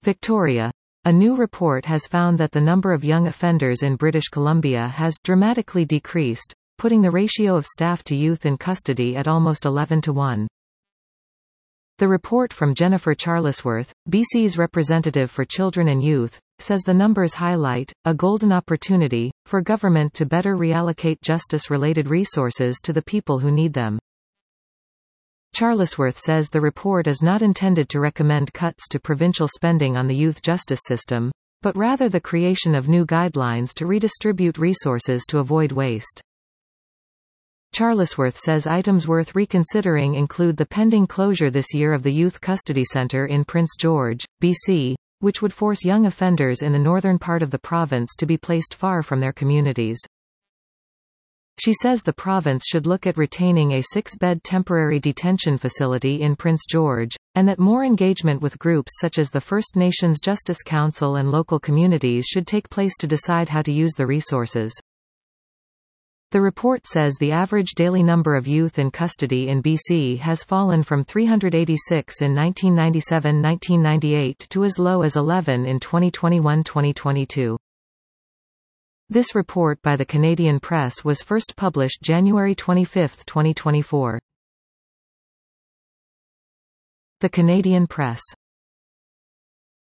Victoria. A new report has found that the number of young offenders in British Columbia has dramatically decreased, putting the ratio of staff to youth in custody at almost 11-1. The report from Jennifer Charlesworth, BC's representative for children and youth, says the numbers highlight a golden opportunity for government to better reallocate justice-related resources to the people who need them. Charlesworth says the report is not intended to recommend cuts to provincial spending on the youth justice system, but rather the creation of new guidelines to redistribute resources to avoid waste. Charlesworth says items worth reconsidering include the pending closure this year of the Youth Custody Centre in Prince George, BC, which would force young offenders in the northern part of the province to be placed far from their communities. She says the province should look at retaining a 6-bed temporary detention facility in Prince George, and that more engagement with groups such as the First Nations Justice Council and local communities should take place to decide how to use the resources. The report says the average daily number of youth in custody in BC has fallen from 386 in 1997-1998 to as low as 11 in 2021-2022. This report by the Canadian Press was first published January 25, 2024. The Canadian Press.